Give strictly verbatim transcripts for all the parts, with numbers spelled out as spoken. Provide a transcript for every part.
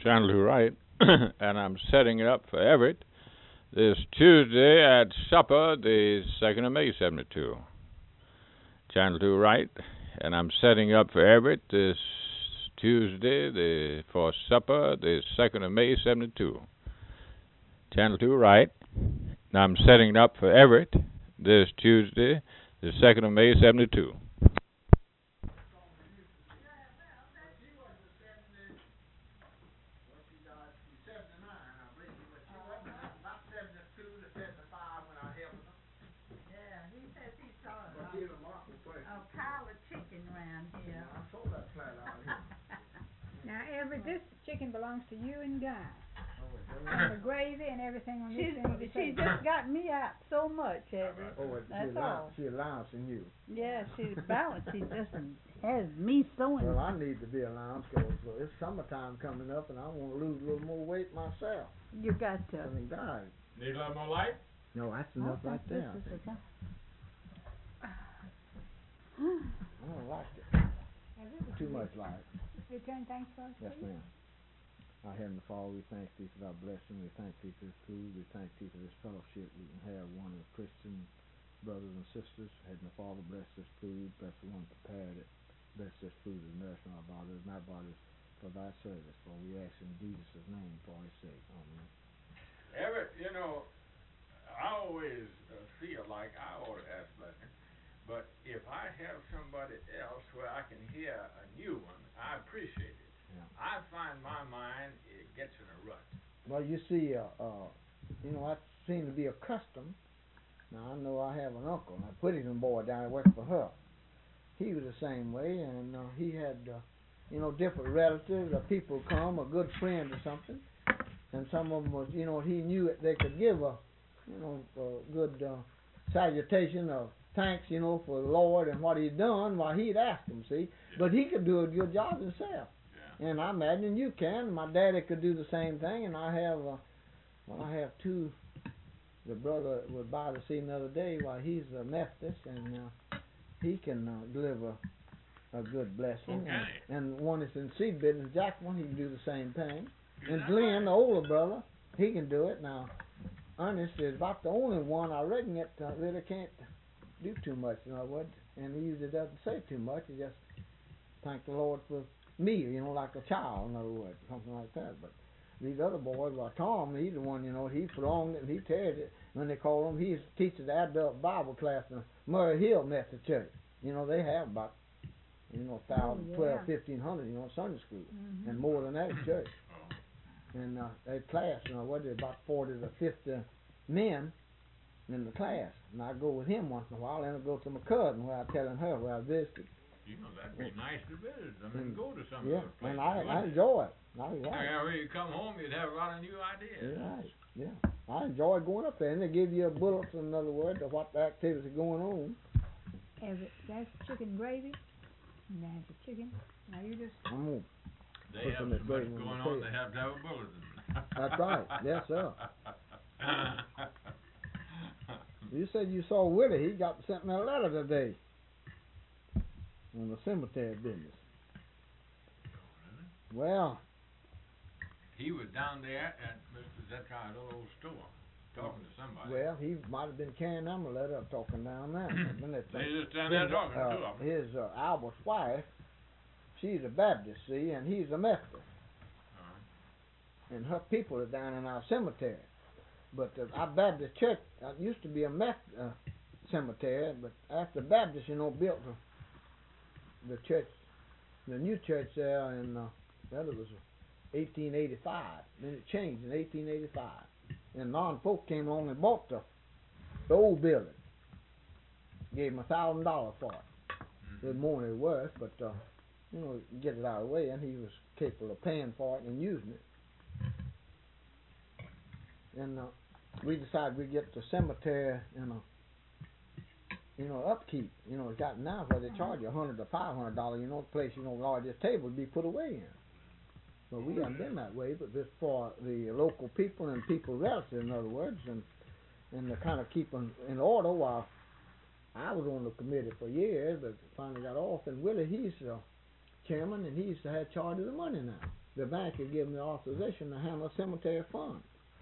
Channel two Right, and I'm setting it up for Everett this Tuesday at supper, the second of May, seventy-two. Channel two Right, and I'm setting up for Everett this Tuesday the for supper, the second of May, seventy-two. Channel two Right, and I'm setting it up for Everett this Tuesday, the second of May, seventy-two. Now, every this chicken belongs to you and Guy. And the gravy and everything on this She's, end of the she table. just got me out so much, Eddie. Oh, That's she, all. She allowancing you. Yeah, she's balanced. She just has me sewing. Well, I need to be allowance because uh, it's summertime coming up, and I want to lose a little more weight myself. You got to. I mean, God. Need a little more light? No, that's enough I right think there. this is a- I don't like it. Too much light. Return thanks for us. Yes, ma'am. Our Heavenly Father, we thank Thee for Thy blessing. We thank Thee for this food. We thank Thee for this fellowship we can have one of the Christian brothers and sisters. Heavenly Father, bless this food. Bless the one prepared it. Bless this food as nourishment of our bodies and our bodies for Thy service. For we ask in Jesus' name for His sake. Amen. Everett, you know, I always uh, feel like I ought to ask blessing, but if I have somebody else where I can hear a new one, I appreciate it. Yeah. I find my mind, it gets in a rut. Well, you see, uh, uh, you know, I seem to be accustomed. Now, I know I have an uncle, a Whittington boy down there working for her. He was the same way, and uh, he had, uh, you know, different relatives or people come, a good friend or something, and some of them was, you know, he knew that they could give a, you know, a good uh, salutation of thanks, you know, for the Lord and what He'd done while He'd asked them, see. But he could do a good job himself. Yeah. And I imagine you can. My daddy could do the same thing, and I have, uh, well, I have two. The brother was by to see the other day while he's a Methodist, and uh, he can uh, deliver a good blessing. Okay. And, and one is in seed business, Jackman, he can do the same thing. Is and that Glenn, right? the older brother, he can do it. Now, Ernest is about the only one I reckon that uh, really can't do too much, in other words, and he usually doesn't say too much. He just thank the Lord for me, you know, like a child, in other words, something like that. But these other boys, well, Tom, he's the one, you know, he prolonged it and he tears it. When they call him, he's teaches the adult Bible class in Murray Hill Methodist Church. You know, they have about, you know, a thousand, Oh, yeah. twelve, fifteen hundred, you know, Sunday school, Mhm. and more than that in church. Oh. And uh, that class, you know, what is about forty to fifty men in the class. And I go with him once in a while, and I go to my cousin where I'm telling her where I visited. You know, that'd be nice to visit. I mean, Mm. go to some Yeah, of those places. and I, I wouldn't you? enjoy it. I like Now, it. when you come home, you'd have a lot of new ideas. Yeah, right. Yeah, I enjoy going up there, and they give you a bulletin, in other words, of what the activities are going on. Everett, that's chicken gravy. And that's the chicken. Now you just I'm gonna They Put have some so of that much gravy on going the on, table. they have to have a bulletin. That's right. Yes, sir. You said you saw Willie. He got sent me a letter today on the cemetery business. Well, He was down there at Mister Zetri's old store, talking to somebody. well, he might have been carrying them a letter or talking down there. Been that They thing. just down there His, talking, uh, two of them. His uh, Albert's wife, she's a Baptist, see, and he's a Methodist. Uh-huh. And her people are down in our cemetery. But uh, our Baptist church uh, used to be a Methodist uh, cemetery, but after Baptist, you know, built the, the church, the new church there in, uh, well, it was eighteen eighty-five. Then it changed in eighteen eighty-five. And non-folk came along and bought the, the old building. Gave him a thousand dollars for it. Mm-hmm. It was more than it was, but, uh, you know, get it out of the way, and he was capable of paying for it and using it. And uh, we decided we'd get the cemetery in a, you know, upkeep. You know, it's got now where they charge you a hundred to five hundred dollars. You know, the place, you know, largest table would be put away in. But we haven't been that way. But this for the local people and people relatives, in other words, and and to kind of keep them in order. While I was on the committee for years, but finally got off. And Willie, he's uh, chairman, and he's had charge of the money now. the bank had given the authorization to handle cemetery funds.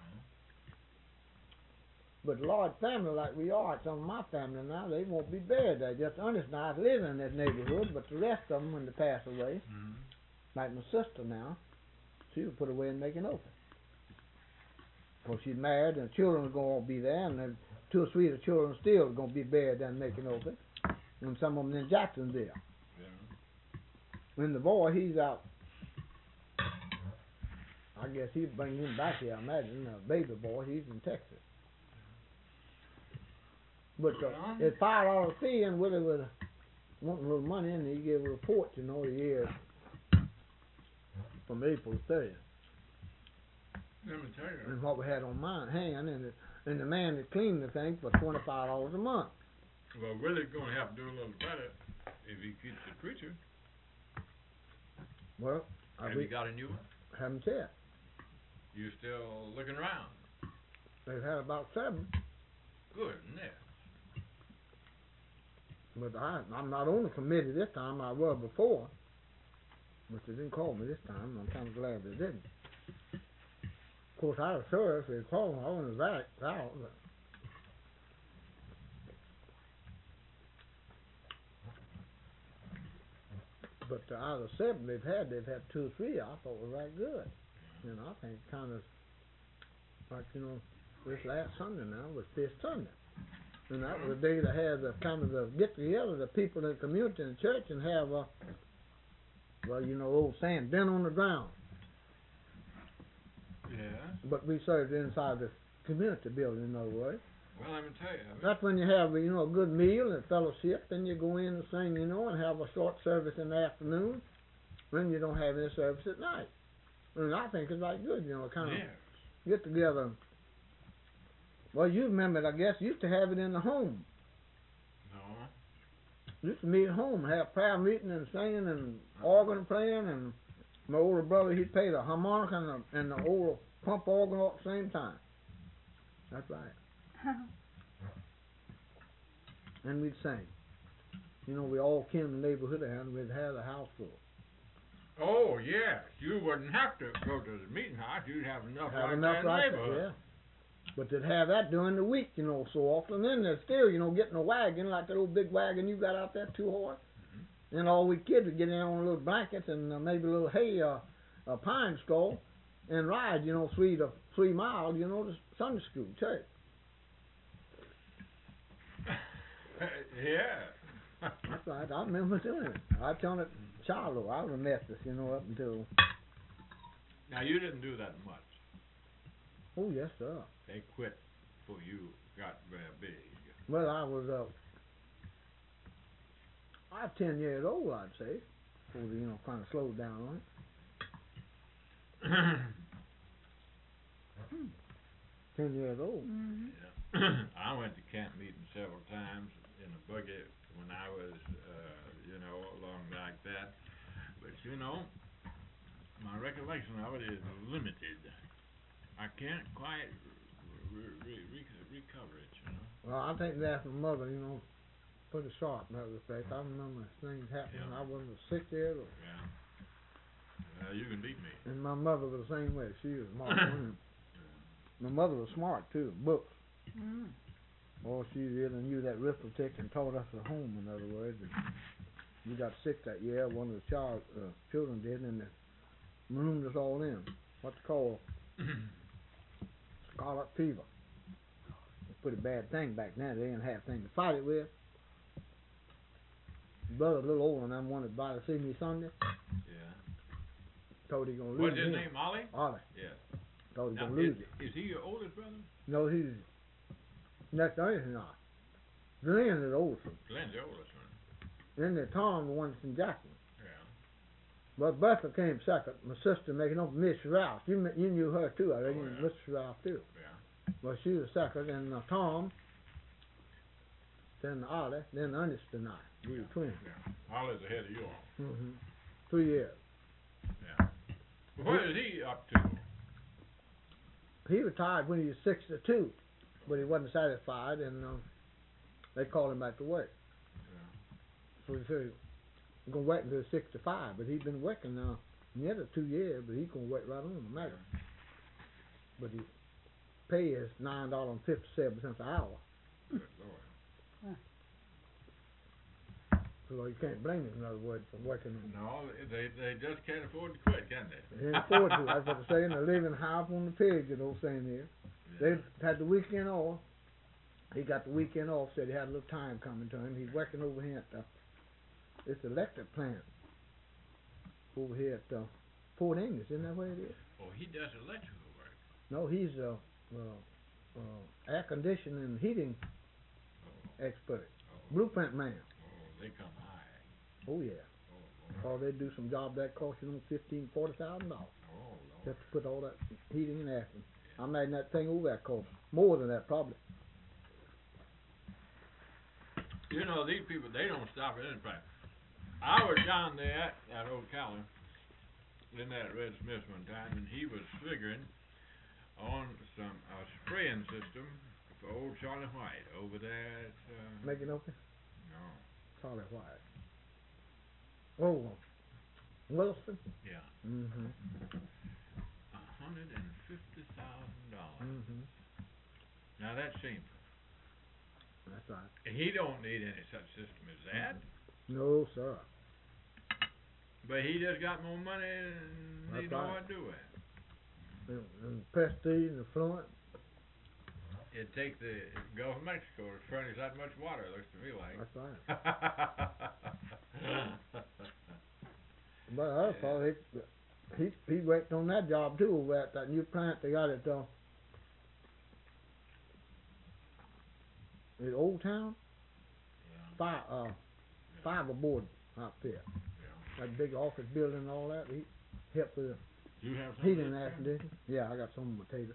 But large family like we are, some of my family now, they won't be buried there. Just Ernest and I live in that neighborhood, but the rest of them, when they pass away, Mm-hmm. like my sister now, she was put away in Macon Open. Because she's married and the children are going to be there, and then two or three of the children still are going to be buried down in Macon Open, and some of them in Jacksonville. Yeah. And the boy, he's out. I guess he'll bring him back here, I imagine. The baby boy, he's in Texas. But uh, it's five dollars fee, and Willie was wanting a little money, and he gave a report, you know, the year from April thirtieth. Let me tell you. And what we had on my hand, and the, and the man that cleaned the thing for twenty-five dollars a month. Well, Willie's going to have to do a little better if he keeps the preacher. Well, I Have we you got a new one? haven't yet. You still looking around? They've had about seven, Good, isn't it? but I, I'm not on the committee this time. I was before, but they didn't call me this time. I'm kind of glad they didn't. Of course, I was sure if they called me, I wouldn't have back out. But But uh, out of the seven they've had, they've had two or three I thought were right good. You know, I think kind of like, you know, this last Sunday now was Fifth Sunday. And that was the day they had the kind of the get together, the people in the community and the church, and have, uh, well, you know, old saying, dinner on the ground. Yeah. But we served inside the community building, in other words. Well, let me tell you. I mean, That's when you have, you know, a good meal and fellowship, then you go in and sing, you know, and have a short service in the afternoon. Then you don't have any service at night. And I think it's like good, you know, kind of yes. get together. Well, you remember it, I guess, used to have it in the home. No. Used to meet at home, have prayer meeting and singing and organ playing, and my older brother, he'd play the harmonica and the, and the old pump organ all at the same time. That's right. And we'd sing. You know, we all came in the neighborhood and we'd have a house full. Oh, yes. You wouldn't have to go to the meeting house. You'd have enough Have like enough that in the like that, neighborhood. yeah. But they'd have that during the week, you know, so often. Then they're still, you know, getting a wagon, like that old big wagon you got out there, two horse. Mm-hmm. And all we kids would get in on little blankets and uh, maybe a little hay, uh, a pine straw, and ride, you know, three to three miles, you know, to Sunday school, church. Yeah. That's right. I remember doing it. I turned it childhood. I was a Methodist, you know, up until. Now, you didn't do that much. Oh yes, sir. They quit before you got very big. Well, I was uh, I was ten years old, I'd say, before they, you know, kind of slowed down on it. Ten years old. Mm-hmm. Yeah. I went to camp meeting several times in a buggy when I was, uh, you know, along like that. But, you know, my recollection of it is limited. I can't quite re- re- re- recover it, you know. Well, I think that's my mother, you know, pretty sharp in that respect. I remember things happening. Yeah. I wasn't six years old. Yeah. Well, you can beat me. And my mother was the same way. She was smart. My mother was smart too. Books. Mm. Oh, she really knew that arithmetic and taught us at home. In other words, and we got sick that year. One of the child uh, children did, and they marooned us all in. What they call scarlet fever. It's a pretty bad thing back then. They didn't have anything to fight it with. Brother, a little older than I wanted by to see me Sunday. Yeah. Told he gonna lose What's his him. name, Ollie? Ollie. Yeah. Told he Now, gonna is, lose it. is he your oldest brother? No, he's next to Ernest not. Glenn is the oldest one. Glenn's the oldest one. Then there's Tom, the one that's in Jackson. Yeah. But Bertha came second. My sister making up Miss Rouse. You kn- you knew her too, I reckon. Oh, yeah. Miss Rouse too. Yeah. Well, she was second, and uh, Tom, then Ollie, then Ernest and I. We were twins. Yeah. Ollie's ahead of you all. Mm-hmm. Three years. Yeah. Well, what is he up to? He retired when he was sixty-two, but he wasn't satisfied, and um, they called him back to work. Yeah. So he said, I'm going to wait until he's sixty-five, but he's been working now Yeah, the two years, but he gonna wait right on the matter. But his pay is nine dollars and fifty seven cents an hour. Good Lord. So you can't blame him, in other words, for working on. No, they they just can't afford to quit, can they? They can't afford to. That's what they're saying. They're living high up on the pig, you know, saying here. Yeah. They had the weekend off. He got the weekend off, said he had a little time coming to him. He's working over here at the, it's the electric plant over here at uh, Fort English. Isn't that where it is? Oh, he does electrical work. No, he's a uh, uh, uh, air conditioning and heating Oh, expert, oh, blueprint man. oh, they come high. Oh yeah. Oh, Or they do some job that cost you know fifteen, forty thousand dollars. oh, Lord. Just to put all that heating and air. I imagine that thing over there cost more than that probably. You know, these people, they don't stop at any price. I was down there at Old Ocala in that Red Smith one time, and he was figuring on some uh, spraying system for old Charlie White over there at, uh, Make it open? no, Charlie White. Oh, Wilson? yeah, Mm-hmm. a hundred and fifty thousand dollars. Mm-hmm. Now that's shameful. That's right. He don't need any such system as that, No, sir. but he just got more money than he That's know right. what to do with. And, and prestige and affluent. It'd take the Gulf of Mexico to furnish that much water, it looks to me like. That's right. But I Yeah. thought he, he he worked on that job too over at that new plant they got at uh, in Old Town. Yeah. Fire uh fiberboard outfit. Yeah. That big office building and all that. He helped with the You have some heating of and this air there? conditioning. Yeah, I got some potatoes.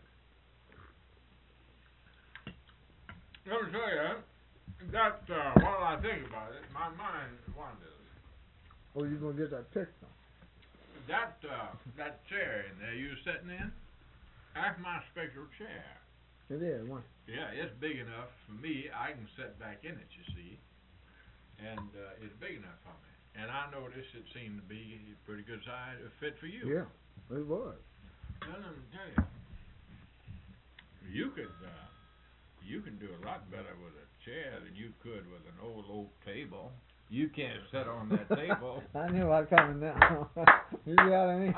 Let me tell you, that, uh, while I think about it, my mind wanders. Oh, you gonna get that picture? That, uh, that chair in there you were sitting in, that's my special chair. It is one. Yeah, it's big enough for me, I can sit back in it, you see, and, uh, it's big enough for me. And I noticed it seemed to be a pretty good size, a fit for you. Yeah, it was. Well, let me tell you, you could, uh, you can do a lot better with a chair than you could with an old oak table. You can't sit on that table. I knew I was coming now. You got me.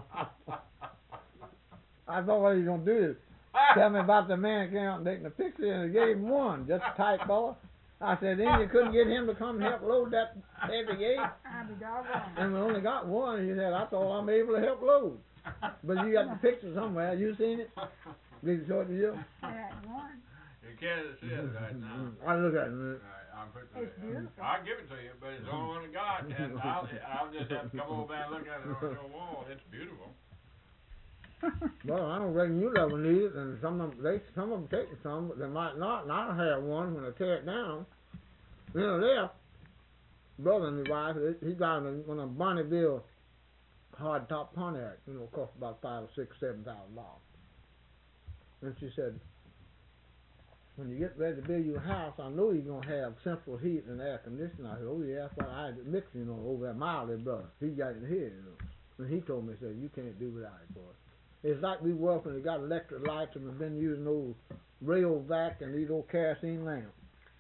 I thought what he was gonna do is tell me about the man that came out and taking the picture, and he gave him one, just a tight boy. I said, then you couldn't get him to come and help load that heavy gate, I'll be doggone. and we only got one. He said, I thought I'm able to help load. But you got the picture somewhere. You seen it? Did he show it to you? I had one. You can't see it right now. I look at it. All right, I'll put it It's beautiful. I'll give it to you, but it's the only one I got, and I'll, I'll just have to come over there and look at it on your wall. It's beautiful. Well, I don't reckon you'll ever need it, and some of them, they, some of them taking some, but they might not, and I'll have one when I tear it down. You know, there, brother and his wife, he he got one of Bonneville hard top Pontiac, you know, cost about five or six, seven thousand dollars. And she said, when you get ready to build your house, I know you're gonna have central heat and air conditioning. I said, oh yeah, that's what I had to mix, you know, over at Miley brother. He got it here, you know. And he told me, he said, you can't do without it, boy. It's like we work when they got electric lights and we've been using old rail vac and these old kerosene lamps.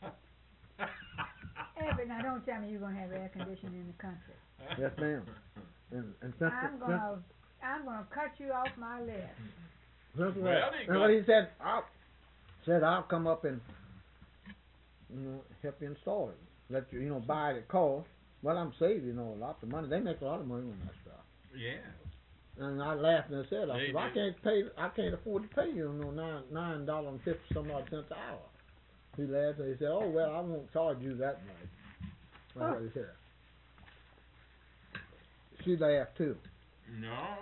Yeah, but now don't tell me you're gonna have air conditioning in the country. Yes, ma'am. And and since I'm gonna, I'm gonna cut you off my list. since, since Well, he and got- what he said, I said I'll come up and you know help you install it. Let you you know buy it at cost. Well, I'm saving you know lots of money. They make a lot of money on that stuff. Yeah. And I laughed and I said, I They said, I do. can't pay, I can't afford to pay you no nine nine dollars and fifty some odd cents an hour. He laughed and he said, oh well, I won't charge you that much. That's what he said. She laughed too, No.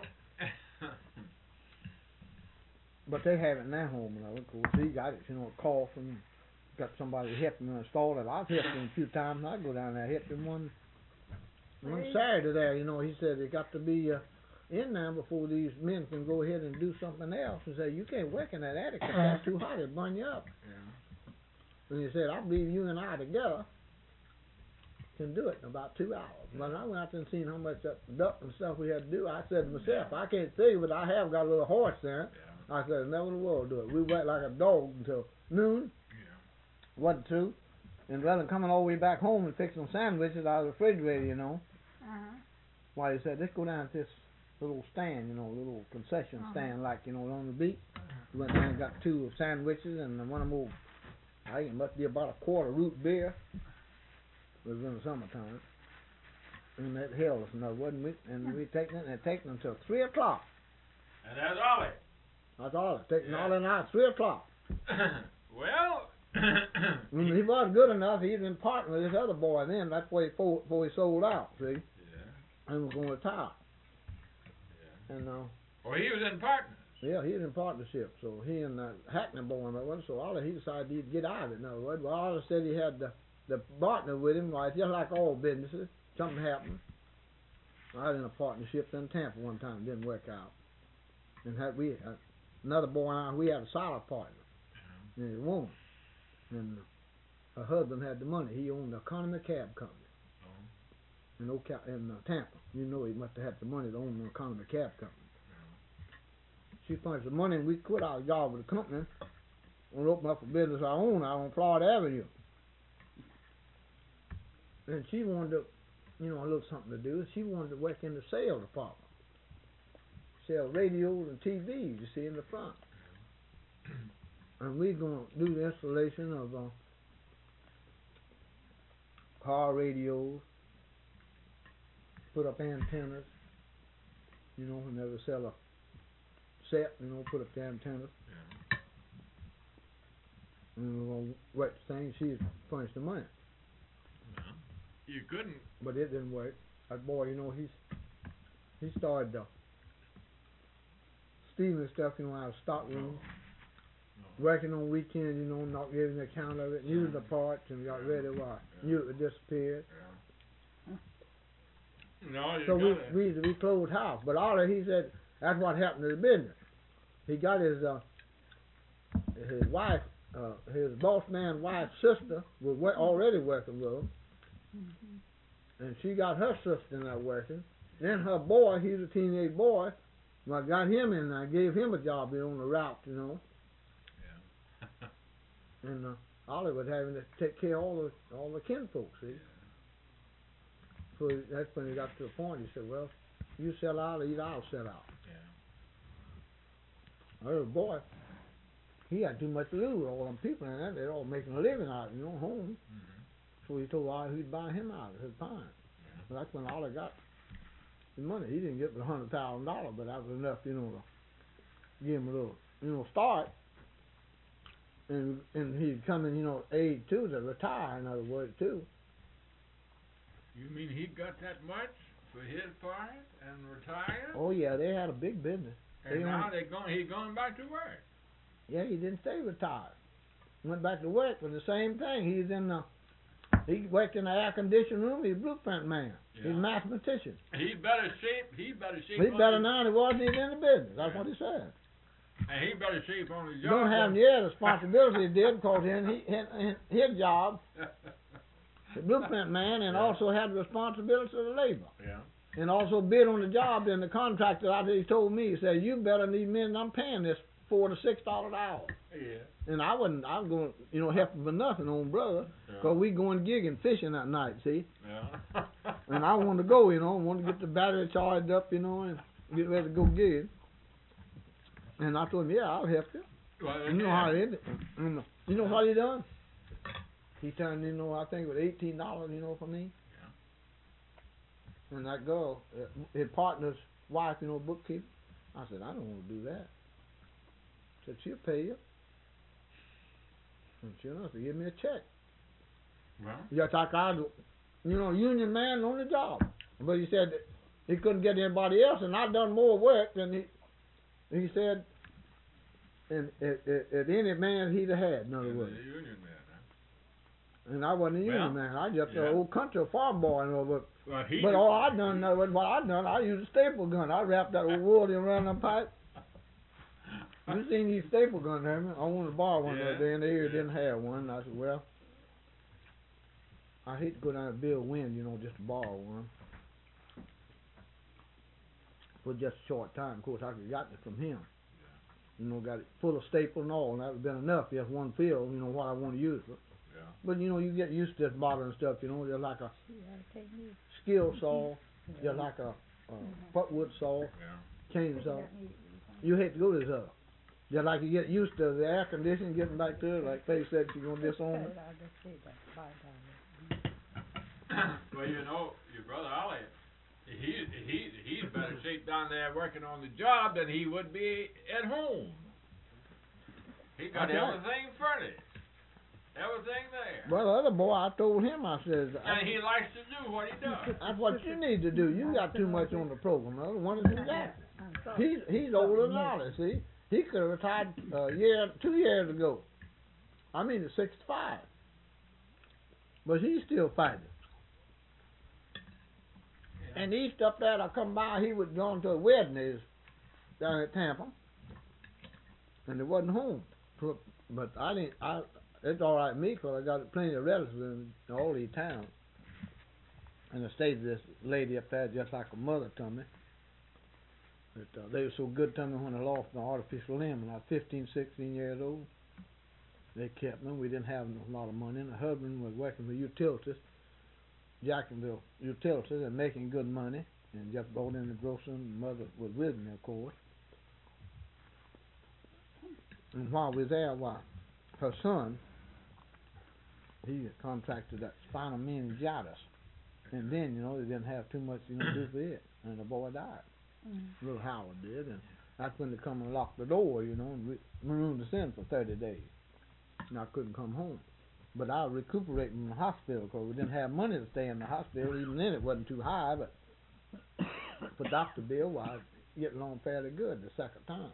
but they have it in their home, and of course he got it, you know, a call from, got somebody to help him install it. I've helped him a few times. I go down there, help him one one Really? Saturday there. You know, he said they got to be. Uh, in there before these men can go ahead and do something else and say, you can't work in that attic, 'cause that's too hot, it'll burn you up. Yeah. And he said, I believe you and I together can do it in about two hours. When I went out there and seen how much that duck and stuff we had to do, I said to myself, I can't tell you, but I have got a little horse there. Yeah. I said, never in the world do it. We went like a dog until noon. Yeah. Wasn't true. And rather than coming all the way back home and fixing sandwiches out of the refrigerator, you know, Uh-huh. why he said, let's go down to this little stand, you know, little concession Uh-huh. stand like, you know, on the beach. We went down and got two sandwiches and one of them old, I think it must be about a quarter root beer. It was in the summertime. And that held us enough, wasn't we? And we taken it and it taken until three o'clock. And that's all it. That's all. It's taken Yeah. all the night, three o'clock. Well, When he wasn't good enough, he was in partner with this other boy then. That's why he fo- before he sold out, see? yeah, And was going to retire. yeah. And, uh, Well, he was in partners. yeah, he was in partnership. So he and that Hackney boy and that one, so Ollie, he decided he'd get out of it. In other words, well, Ollie said he had the, the partner with him, like, just like all businesses. Something happened. I was in a partnership in Tampa one time. Didn't work out. And had we, uh, another boy and I, we had a solid partner. And a woman. And her husband had the money. He owned the Economy Cab Company. Oh. In, Oka- in uh, Tampa. You know he must have had the money to own the Economy Cab Company. She furnished the money and we quit our job with the company and opened up a business our own out on Florida Avenue. And she wanted to, you know, a little something to do. She wanted to work in the sales department. Sell radios and T Vs, you see, in the front. And we're going to do the installation of uh, car radios, put up antennas, you know, and never sell a set, you know, put up the antennas. Yeah. And we're going to work the thing. She furnished the money. No. You couldn't. But it didn't work. That boy, you know, he's he started uh, stealing stuff, you know, out of stock rooms. No. Working on weekends, you know, not giving the account of it, using the parts and got ready why. Knew it would disappear. Yeah. No, you So we, gotta. we we closed house. But all he said that's what happened to the business. He got his uh his wife, uh his boss man wife's sister was wo- already working with him. Mm-hmm. And she got her sister in there working. Then her boy, he was a teenage boy, well, I got him in there, gave him a job you know, on the route, you know. Yeah. And uh, Ollie was having to take care of all the all the kinfolk, see. So he- that's when he got to the point. He said, "Well, you sell out, or either I'll sell out." Yeah. Oh boy, he had too much to lose. All them people in there, they're all making a living out, you know, home. Mm-hmm. So he told Ollie he'd buy him out of his pine. Yeah. So that's when Ollie got the money. He didn't get the hundred thousand dollars, but that was enough, you know, to give him a little, you know, start. And and he'd come in, you know, age too to retire. In other words, too. You mean he got that much for his part and retired? Oh yeah, they had a big business. and they now own- they going. He going back to work. Yeah, he didn't stay retired. Went back to work with the same thing. He's in the he worked in the air conditioning room. He's a blueprint man. He's a Yeah. mathematician. He better shape. He better shape. He's on better his- now than he was when he was in the business. That's what he said. And he better shape on his He job. don't have near the responsibility he did because in he, in, in his job, the blueprint man, and Yeah. also had the responsibility of the labor. Yeah. And also bid on the job. Then the contractor out there, he told me, he said, "You better need men. I'm paying this four to six dollars an hour." Yeah. And I wasn't. I was going, you know, helping for nothing on brother, Yeah. because we going gigging, fishing that night. See, Yeah. and I wanted to go, you know, wanted to get the battery charged up, you know, and get ready to go gigging. And I told him, "Yeah, I'll help you." Well, You know how it is. And you know what he done? He turned, you know, I think it was eighteen dollars, you know, for me. And that girl, uh, his partner's wife, you know, bookkeeper. I said, "I don't want to do that." Said, "She'll pay you." And sure enough, he gave me a check. Well, Just like I, do, you know, union man on the job. But he said that he couldn't get anybody else, and I done more work than he. He said, and at, at, at any man he'd have had, in other he's words. a union man, huh? And I wasn't a union Well, man. I just yeah. an old country farm boy, you know. But Well, he. but all I done, know what I done, I used a staple gun. I wrapped that old wood around the pipe. You seen these staple guns, haven't you? I wanted to borrow one the Yeah, other day, and they yeah. didn't have one. I said, "Well, I hate to go down to Bill Wynn, you know, just to borrow one. For just a short time. Of course, I could have gotten it from him. You know, got it full of staple and all, and that would have been enough. Just one fill, you know, what I want to use it. Yeah. But, you know, you get used to this modern stuff, you know, just like a You gotta take me. skill saw, just like a, a putwood saw, Yeah. chainsaw. You hate to go to this other. Just like you get used to the air conditioning, getting back to it, like Faye said she's going to disown it. I'll just say that, five dollars. Well, you know, your brother Ollie, he he he's in better shape down there working on the job than he would be at home. He got That's right. everything furnished, everything there, Well, the other boy, I told him, I says, and he likes to do what he does. that's what you need to do. You got too much on the program. I don't want to do that. He's he's older than Ollie, see? He could have retired a year, two years ago. I mean, at sixty-five. But he's still fighting. And east up there, I come by, he was going to a wedding is down at Tampa. And he wasn't home. But I didn't, I, it's all right with me because I got plenty of relatives in all these towns. And I stayed with this lady up there just like a mother to me. But, uh, they were so good to me when I lost my artificial limb when I was fifteen, sixteen years old. They kept me. We didn't have a lot of money. And the husband was working for utilities, Jacksonville Utilities, and making good money. And just brought in the grocery. And mother was with me, of course. And while we were there, why, her son, he had contracted that spinal meningitis. And then, you know, they didn't have too much, you know, to do for it. And the boy died. Mm. Little Howard did, and that's when they come and locked the door, you know, and we marooned us in for thirty days. And I couldn't come home. But I was recuperating in the hospital because we didn't have money to stay in the hospital. Even then it wasn't too high, but for doctor bill, well, I was getting along fairly good the second time.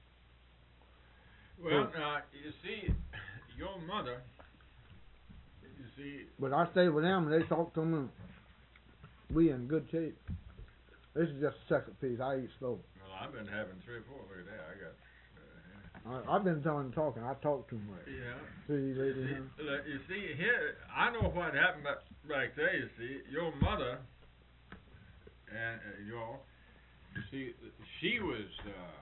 Well, uh, you see, your mother, you see, But I stayed with them, and they talked to me. We in good shape. This is just the second piece. I eat slow. well, I've been having three or four. Look at that. I got. Uh, I, I've been telling talking. I talk too much. yeah. See, lady, See, huh? look, you see here, I know what happened back, back there. You see, your mother and uh, your, you see, she was. Uh,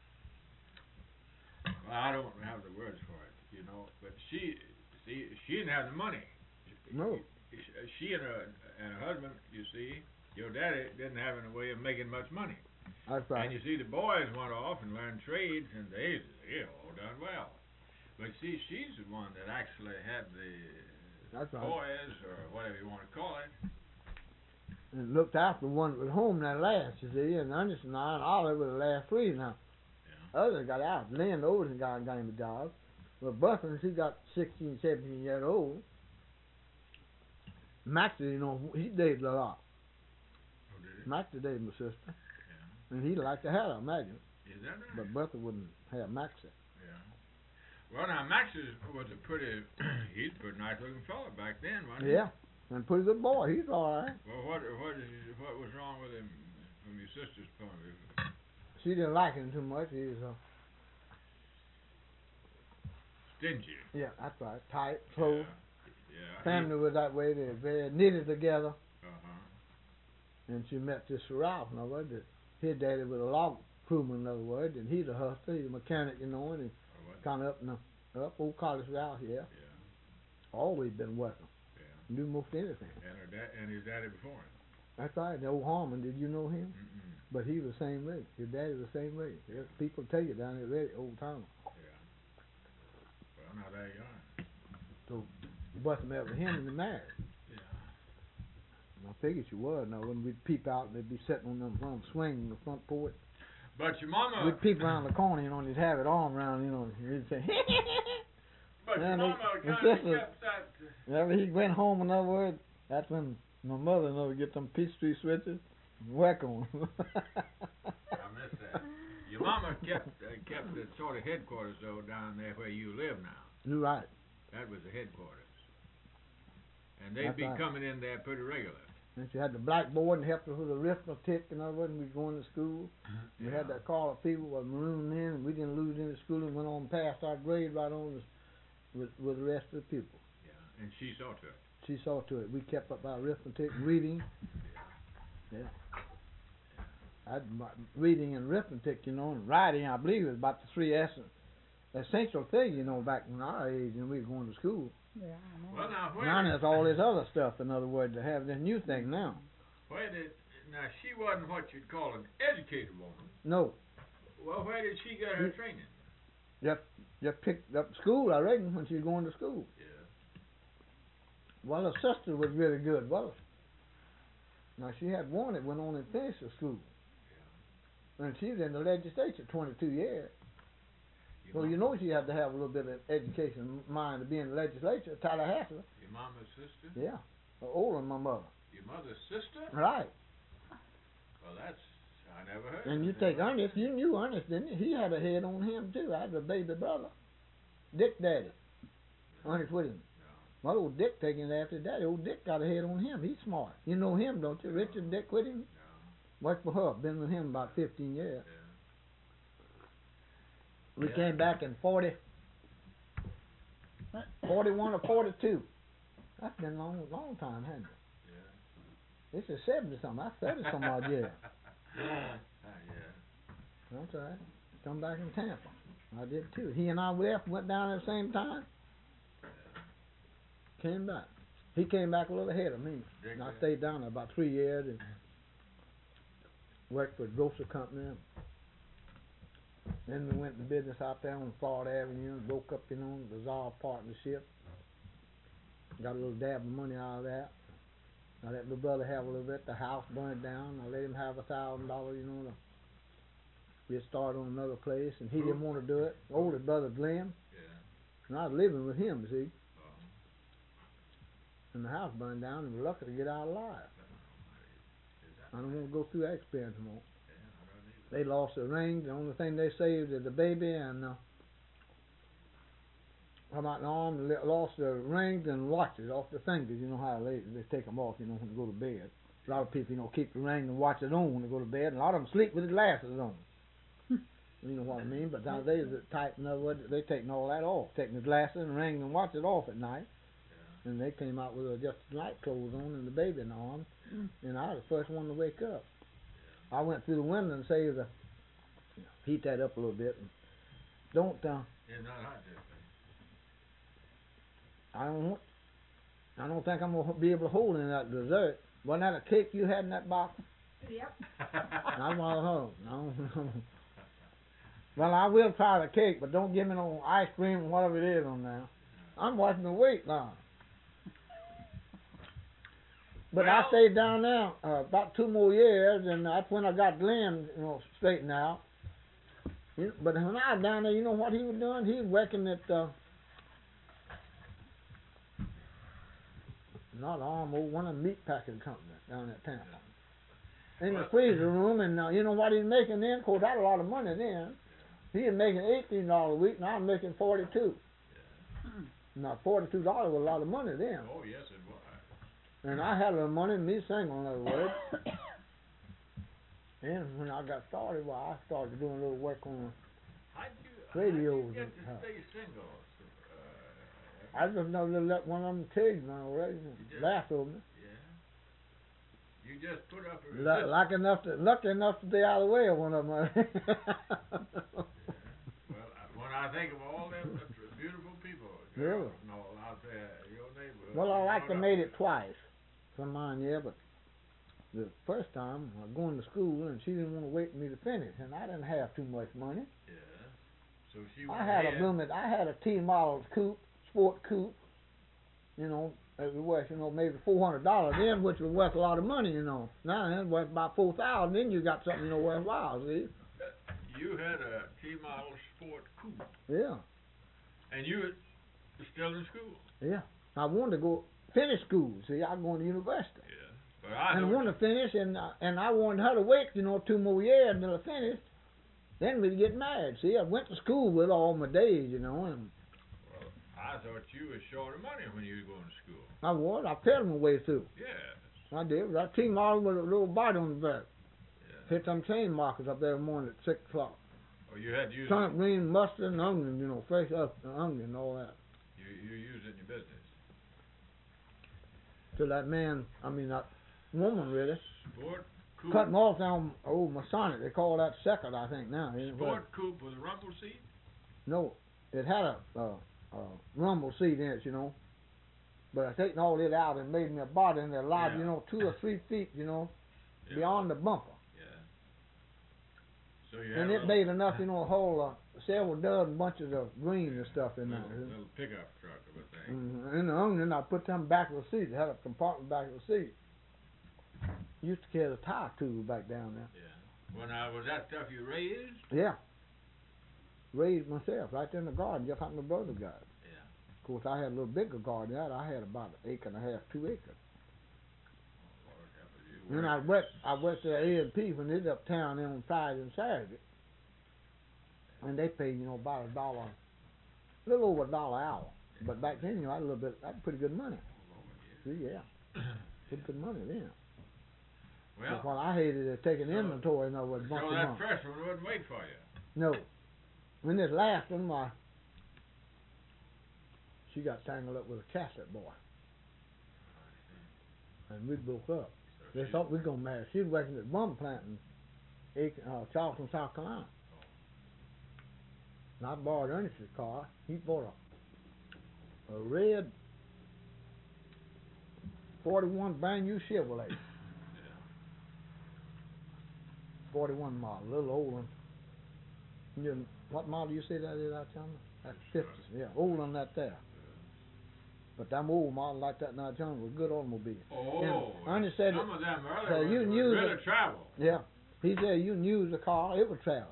well, I don't have the words for it, you know, but she, see, she didn't have the money. No. She, she and her and her husband, you see, your daddy didn't have any way of making much money. That's right. And you see, the boys went off and learned trades, and they they all done well. But see, she's the one that actually had the That's right. toys, or whatever you want to call it. And looked after one that was home that last, you see, and Anderson and I and Oliver were the last three now. Yeah. Others got out. Lynn Olsen got, got him a job. But Buffin, she got sixteen, seventeen years old. Maxie, you know, he dated a lot. Oh, did it? Maxie dated my sister. Yeah. And he'd like to have her, imagine. Is that right? But Buffin wouldn't have Maxie. Yeah. Well, now Max is, was a pretty, he's a pretty nice looking fella back then, wasn't he? Yeah. And pretty good boy. He's all right. Well, what what is what was wrong with him from your sister's point of view? She didn't like him too much. He was, uh, Stingy. yeah, that's right. Tight, close. Yeah. yeah. Family was that way. They were very knitted together. Uh huh. And she met this Ralph, in other words, that his daddy was a log crewman, in other words, and he's a hustler, he's a mechanic, you know, and he's Oh, what? kind of up in the, up old college Ralph, yeah. Yeah. Always been working. Yeah. Do most anything. And her dad and his daddy before him. That's right, the old Harmon, did you know him? Mm-mm. But he was the same way. His daddy was the same way. There's people tell you down there, very old town. Yeah. Well, now there you are. So, you bust met with him and they married. Yeah. And I figured you would. Now, when we'd peep out, they'd be sitting on them front swing on the front porch. But your mama. We'd peep around the corner, you know, and he'd have it arm around, you know, and he'd say, But your and mama they- and kind of sisters- kept that. whenever he went home, in other words, that's when my mother, in other words, get them Peachtree switches and whack on them. I missed that. Your mama kept uh, kept the sort of headquarters though down there where you live now. You're right. That was the headquarters. And they'd That's be right. coming in there pretty regular. And she had the blackboard and helped us with the arithmetic, in other words, when we was going to school. We had that call of people was marooned in, and we didn't lose any school and went on past our grade right on with, with, with the rest of the people. Yeah. And she saw to it. She saw to it. We kept up our arithmetic, reading. Yeah. I, my, reading and arithmetic, you know, and writing, I believe, is about the three essence, essential thing, you know, back in our age when we were going to school. Yeah, I know. Well, now, where Now did, there's all this other stuff, in other words, to have this new thing now. where did, now, she wasn't what you'd call an educated woman. No, Well, where did she get her training? just just picked up school, I reckon, when she was going to school. Yeah. Well, her sister was really good, well. Now, she had one that went on and finished the school. And she was in the legislature twenty-two years. Your So mom- you know she had to have a little bit of education mind to be in the legislature. Tallahassee, Your mama's sister? yeah, older than my mother. Your mother's sister? Right. Well, that's, I never heard And of you that. take Ernest, you knew Ernest, didn't you? He had a head on him too. I had a baby brother, Dick Daddy. Ernest Williams. No. My old Dick taking after Daddy. Old Dick got a head on him. He's smart. You know him, don't you? Richard Dick Whitting. No. Worked for her. Been with him about fifteen years. Yeah. We Yeah. came back in forty, forty-one or forty-two. That's been a long, long time, hasn't it? Yeah. This is seventy something. That's thirty some odd years. Ah, yeah. That's all right. Come back in Tampa. I did too. He and I left, went down at the same time. Came back. He came back a little ahead of me. Dick And I did. stayed down there about three years and worked for a grocery company. Then we went in business out there on Florida Avenue and broke up, you know, the Dissolve Partnership. Got a little dab of money out of that. I let my brother have a little bit. The house burned down. I let him have a thousand dollars, you know, to get started on another place. And he Who? didn't want to do it. Older brother Glenn. Yeah. And I was living with him, you see. Oh. And the house burned down and we were lucky to get out alive. Is I that don't want to go through that experience no more. Yeah, I don't either. They lost their ring. The only thing they saved is the baby and uh, how about the arm? They lost their rings and watches off their fingers. You know how they they take them off, you know, when they go to bed. A lot of people, you know, keep the ring and watches on when they go to bed. And a lot of them sleep with the glasses on. You know what I mean? But nowadays, it's tight. In other words, they taking all that off, taking the glasses and ring and watches off at night. Yeah. And they came out with uh, just night clothes on and the baby in the arms. And I was the first one to wake up. I went through the window and saved the, heat that up a little bit. And don't, uh, It's not hot this thing. I don't want, I don't think I'm going to be able to hold any of that dessert. Wasn't that a cake you had in that box? Yep. I want home. No, no. Well, I will try the cake, but don't give me no ice cream or whatever it is on there. I'm watching the weight now. But I Well- stayed down there uh, about two more years, and that's when I got Glenn, you know, straightened out. You know, but when I was down there, you know what he was doing? He was working at uh, not Armo, one of the meat packing companies down at Tampa. In the Well- freezer room, and uh, you know what he's making then? Of course, I had a lot of money then. He was making eighteen dollars a week, and I was making forty-two. Now, forty-two dollars was a lot of money then. Oh, yes, it was. And I had a little money, me single, in other words. And when I got started, well, I started doing a little work on. How'd you, Radios how'd you get and to stuff. stay single? Uh, I just never let one of them kids run already You did? laugh over me. yeah. You just put up a Lu- resistance. Lucky enough to, lucky enough to stay out of the way of one of them. Well, I- when I think of all them uh, beautiful people, girls and all out there, your neighborhood. Well, I you like to put up made with it twice. From mine, yeah, but the first time I was going to school and she didn't want to wait for me to finish, and I didn't have too much money. Yeah. So she I went had ahead. a blooming, I had a T model coupe, sport coupe, you know, it was worth, you know, maybe four hundred dollars then, which was worth a lot of money, you know. Now it's worth about four thousand. Then you got something, you know, worthwhile. See? You had a T model sport coupe, Yeah, and you were still in school. yeah. I wanted to go finish school. See, I was going to university. Yeah. But I And I thought- wanted to finish, and uh, and I wanted her to wait, you know, two more years until I finished. Then we'd get married. See, I went to school with all my days, you know, and Well, I thought you was short of money when you were going to school. I was. I paid my way through. Yes. I did. That T model with a little bite on the back. Yeah. Hit them chain markers up there in the morning at six o'clock. Oh, you had to use Turnip it. green, mustard, and onion, you know, fresh up, onion and all that. You you use it in your business. till that man, I mean that woman really, Sport coupe. cut him off down old Masonic. They call that second, I think now. ain't it? Sport coupe with a rumble seat. No, it had a, a, a rumble seat in it, you know. But I taken all it out and made me a body in there, allowed, Yeah. you know, two or three feet, you know, Yeah. beyond the bumper. Yeah. So you had And a it little, made enough, you know, a whole uh, several dozen bunches of greens and stuff in there. little, little pickup truck of a thing. Mm-hmm. In the onion, I put them back of the seat. It had a compartment back of the seat. Used to carry the tire tube back down there. Yeah. Well, now was that stuff you raised? Yeah. Raised myself right there in the garden, just like my brother got. Yeah. Of course, I had a little bigger garden than that. I had about an acre and a half, two acres. Oh, Lord, help us, you And I worked. worked, I worked at A and P when they was uptown there on Friday and Saturday. And they paid, you know, about a dollar, a little over a dollar an hour. But back then, you know, I had a little bit, I had pretty good money. Oh, Lord, See, yeah, pretty good money then. yeah. But Well, what I hated is taking so- inventory, in other words, so month to that month. first one wouldn't wait for you. No. When this last one, my, she got tangled up with a Catholic boy. And we broke up. So They she- thought we were going to marry. She was working at lumber plant in Aiken- uh, Charleston, South Carolina. And I borrowed Ernest's car. He bought a, a red forty-one brand new Chevrolet. Yeah. forty-one model, a little old one. You, what model you say that is out there? That's fifties, yeah, older than that there. But them old model like that now, John, was good automobile. Oh, And Ernest said, some of them early so ones you would knew really that- travel. yeah, he said you can use the car, it would travel.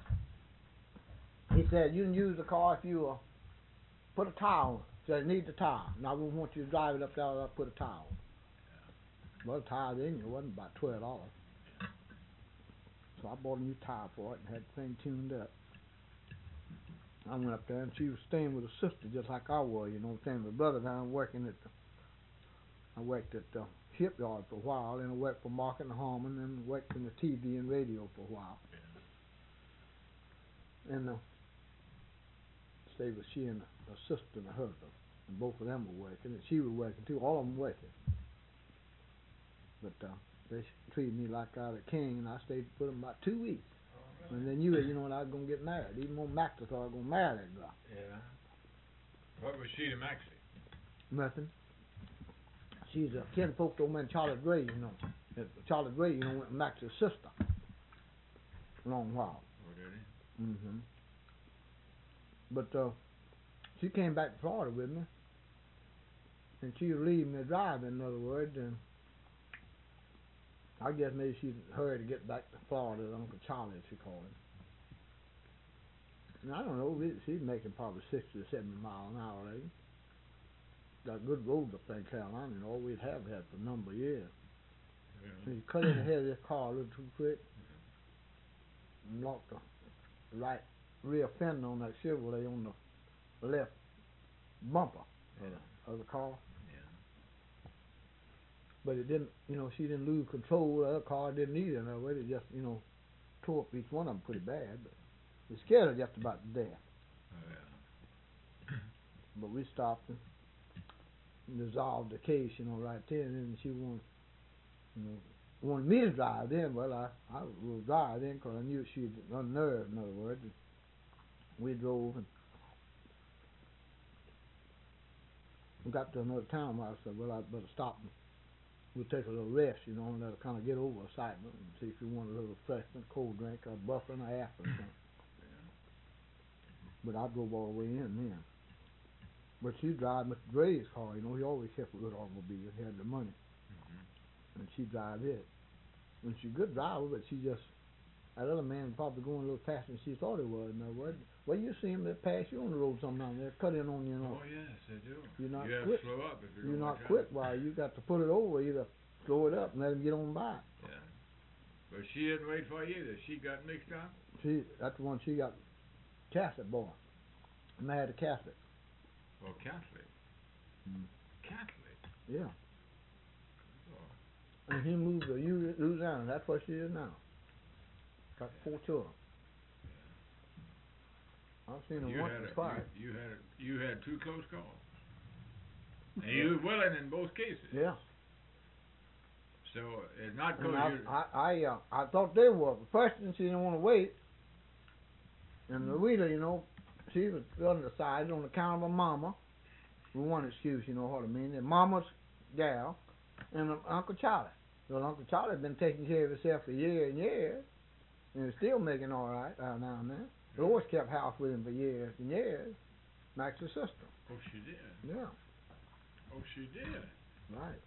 He said you can use the car if you uh, put a tire on it. Said it needs a tire. Now we want you to drive it up there, I'll put a tire on it. Well, the tire then, it wasn't about twelve dollars. So I bought a new tire for it and had the thing tuned up. I went up there and she was staying with her sister just like I was, you know what I'm saying? My brother down working at the, I worked at the shipyard for a while, then I worked for Market and Harmon, and worked in the T V and radio for a while. And uh, stayed with she and her sister and her husband, and both of them were working, and she was working too, all of them working. But uh, they treated me like I was a king, and I stayed with them about two weeks. And then you, you know, and I was going to get married. Even on Mac thought I was going to marry that girl. Yeah. What was she to Maxie? Nothing. She's a kinfolk to old man Charlie Gray, you know. Uh, Charlie Gray, you know, went with Max's sister. A long while. Oh, did he? Mm-hmm. But uh, she came back to Florida with me. And she was leaving me driving, in other words, and I guess maybe she hurried to get back to Florida, Uncle Charlie, as she called him. And I don't know, we- she's making probably sixty or seventy miles an hour, lady. Got good roads up there in Carolina, and all we'd have had for a number of years. Yeah. So you cut in ahead of this car a little too quick, and knocked the right rear fender on that Chevrolet on the left bumper of the, of the car. But it didn't, you know, she didn't lose control of her car, didn't either. In other words, it just, you know, tore up each one of them pretty bad. But it scared her just about to death. Oh, yeah. But we stopped and resolved the case, you know, right then. And she wanted, you know, wanted me to drive then. Well, I, I will drive then because I knew she'd unnerved, in other words. And we drove and we got to another town where I said, well, I'd better stop and we'll take a little rest, you know, and let her kind of get over excitement and see if you want a little refreshment, cold drink, or buffer and a apple or something. But I drove all the way in then. But she drive Mister Gray's car, you know, he always kept a good automobile, he had the money. Mm-hmm. And she drive it. And she's a good driver, but she just, that other man probably going a little faster than she thought he was, in other words. Well, you see him that pass you on the road sometimes, they'll cut in on you, you know. Oh, yes, they do. You're not you have quick. to slow up if you're You're going not to quick, why, you got to put it over, either slow it up and let him get on by. Yeah. But she didn't wait for you either. She got mixed up. She, that's the one she got, Catholic boy. Married a Catholic. Oh, Catholic. Mm. Catholic. Yeah. Oh. And he moved to U- Louisiana. That's where she is now. Got four children. I've seen her You once had or a, twice. you, you had a, you had two close calls. And you were willing in both cases. Yeah. So it's not And because I, you. I, I, uh, I thought they were. The person, she didn't want to wait. And Louisa, you know, she was undecided on account of her mama. We one excuse, you know what I mean. And mama's gal and uh, Uncle Charlie. Well, Uncle Charlie had been taking care of himself for years and years. And was still making all right uh, now and then. Lois kept house with him for years and years. Max's sister. Oh, she did. Yeah, Oh, she did. right.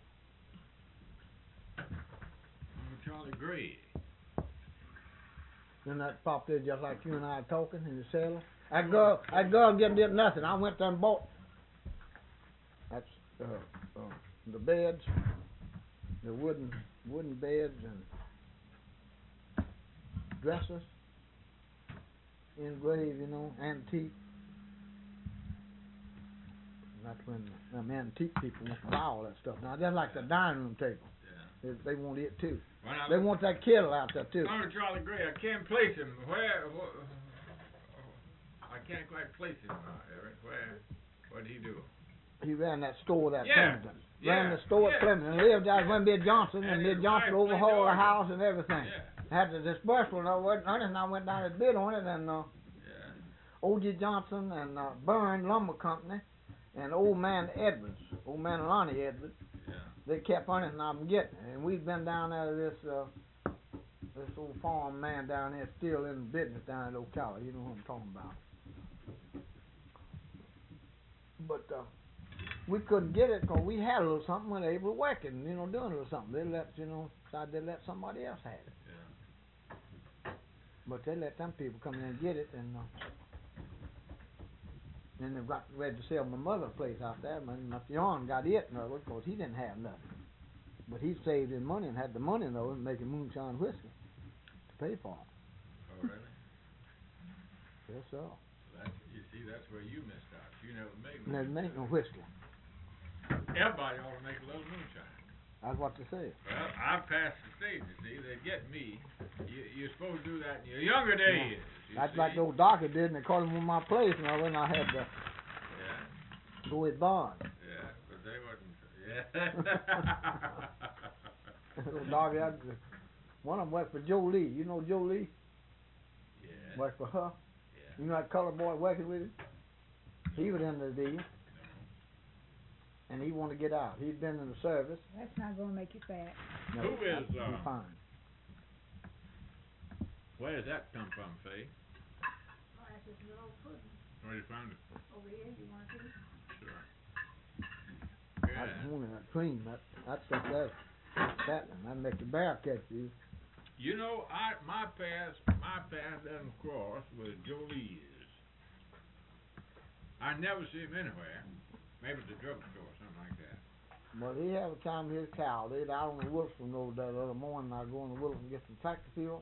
Uncle Charlie Gray. Then that popped there just like you and I talking in the cellar. That girl, that girl didn't get nothing. I went there and bought that's uh, uh, the beds, the wooden wooden beds and dressers, engraved, you know, antique. And that's when them antique people want to buy all that stuff. Now just like the dining room table, Yeah. they, they want it too. When I They want that kettle out there too. Uncle Charlie Gray, I can't place him. Where? Wh- I can't quite place him, uh, Eric. Where? What did he do? He ran that store at Yeah, Clemson. Ran yeah, the store yeah. at Clemson and lived out when Bid Johnson, and, And Bid his Johnson wife played overhauled the the house and everything. Yeah. Had the disbursement of it, and I went down and bid on it, and uh, Yeah. O G Johnson and uh, Burn Lumber Company and Old Man Edwards, Old Man Lonnie Edwards, Yeah. they kept on it, and I'm getting it. And we've been down there, this uh, this old farm man down there still in business down at Ocala. You know what I'm talking about. But uh, we couldn't get it because we had a little something when they were working, you know, doing a little something. They let, you know, decided they let somebody else have it. Yeah. But they let them people come in and get it, and uh, then they got ready to sell my mother's place out there. My, my Fionn got it, in other words, because he didn't have nothing. But he saved his money and had the money, though, and making moonshine whiskey to pay for it. Oh, really? Yes, sir. That's, you see, that's where you missed out. You never made no. And they make no whiskey. Everybody ought to make a little moonshine. That's what they say. Well, I passed the stage, you see. They get me. You, you're supposed to do that in your younger days. You That's see? like the old doctor did, and they called him on my place, and I, when I had to Yeah, go with Bond. yeah, but they wasn't. Yeah. The doctor, had to- one of them worked for Joe Lee. You know Joe Lee? Yeah. Worked for her. Yeah. You know that colored boy working with him? He was in the deal, and he wanted to get out. He'd been in the service. That's not gonna make you fat. No, Who is, he's uh, fine. Where does that come from, Faye? Oh, that's just a little pudding Where you found it? over here. You want to? Sure. I Yeah. wanted that cream. That that stuff that's that one. That make the bear catch you. You know, I my path my path doesn't cross with Jolie's. I never see him anywhere. Maybe at the drugstore or something like that. But he had a time his cow. They'd out on the Wilson Road that other morning. I go on the Wilson and get some tractor fuel.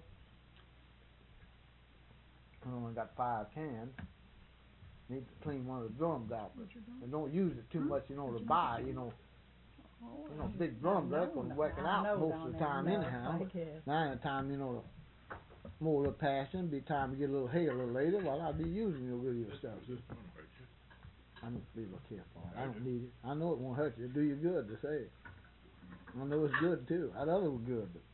I only got five cans. Need to clean one of the drums out, but and don't use it too much, you know, to buy, you know. Oh, You know, big drums, that's gonna work it out most of the time anyhow. Now the time, you know, more of a passion, be time to get a little hay a little later, well, I'll be using your good your stuff. This one hurt you. I don't be look here for it. I don't need it. I know it won't hurt you. It'll do you good to say it. I know it's good too. That other was good, but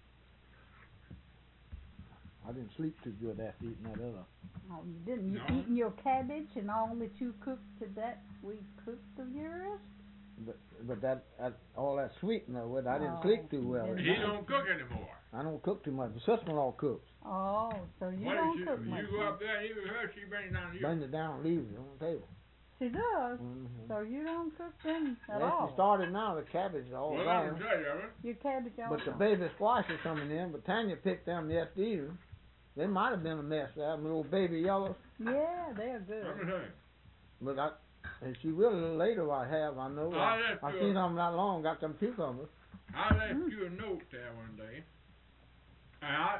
I didn't sleep too good after eating that other. Oh, you didn't. You No. eating your cabbage and all that you cooked to that sweet cook of yours? But but that, that all that sweetener with I didn't Oh, sleep too well. didn't He Nice. don't cook anymore. I don't cook too much. The sister-in-law cooks. Oh, so you What don't is she, cook much. you go huh? up there, even her, she brings it down to you. Bring it down and leaves it on the table. She does. Mm-hmm. So you don't cook them at Well, all. she started now. The cabbage is all Well, gone. I'm tell you, Evan. Your cabbage also. But the baby squash is coming in. But Tanya picked them yesterday. They might have been a mess. Them little baby yellows. Yeah, they're good. Let me tell you. But I, and she will a little later. I have. I know. I I, left I you seen a- them not long. Got them cucumbers. I left Mm. you a note there one day, and I,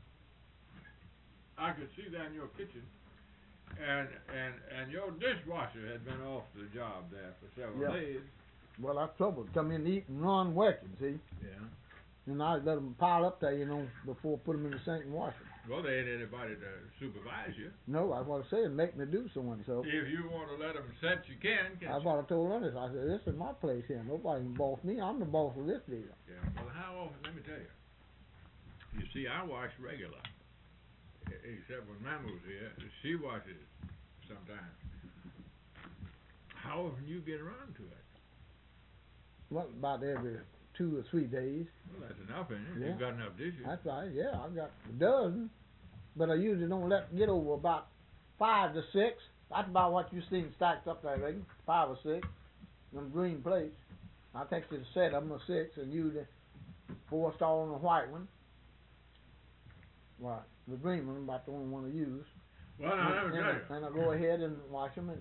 I could see that in your kitchen, and and and your dishwasher had been off the job there for several Yeah. days. Well, that's trouble. Come in to eat and run working. See. Yeah. And I let them pile up there, you know, before I put them in the sink and wash them. Well, there ain't anybody to supervise you. No, I was saying make me do so and so. If you want to let them set, you can. Can't That's you? what I told Ernest. I said, this is my place here. Nobody can boss me. I'm the boss of this deal. Yeah. Well, how often? Let me tell you. You see, I wash regular. E- Except when Mama's here, she washes sometimes. How often you get around to it? Well, about every two or three days. Well, that's enough, ain't it? Yeah. You've got enough dishes. That's right. Yeah, I got a dozen, but I usually don't let get over about five to six. That's about what you seen stacked up there, Reagan. Five or six. Them green plates. I take you a set of them, or six, and you the four star on the white one. Right. The green one, about the only one I use. Well, now, let me and, tell you. and I go ahead and wash them and